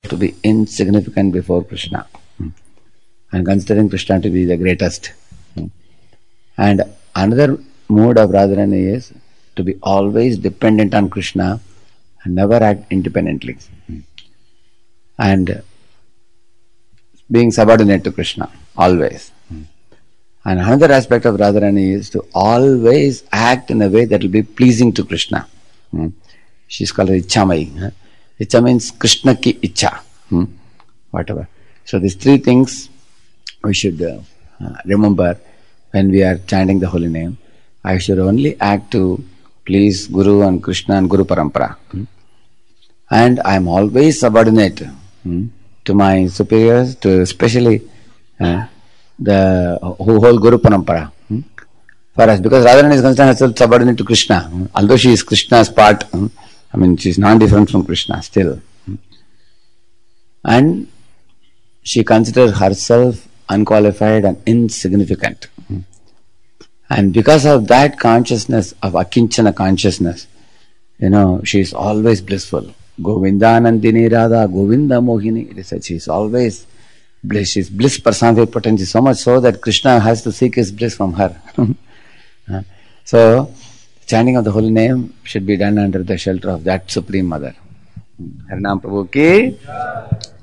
to be insignificant before Krishna, and considering Krishna to be the greatest. And another mood of Radharani is to be always dependent on Krishna and never act independently. And being subordinate to Krishna, always. And another aspect of Radharani is to always act in a way that will be pleasing to Krishna. She's called Ichamai. Icha means Krishna ki Icha. Whatever. So these three things we should remember when we are chanting the holy name. I should only act to please Guru and Krishna and Guru Parampara. And I am always subordinate to my superiors, to especially the whole Guru Parampara. For us, because Radharani is considered herself subordinate to Krishna. Although she is Krishna's part, she is non-different from Krishna still. And she considers herself unqualified and insignificant. And because of that consciousness, of Akinchana consciousness, she is always blissful. Govindanandini Radha, Govinda Mohini, it is said she is always bliss. She is bliss personified potency, so much so that Krishna has to seek his bliss from her. So, chanting of the holy name should be done under the shelter of that Supreme Mother. Harinam Prabhu ki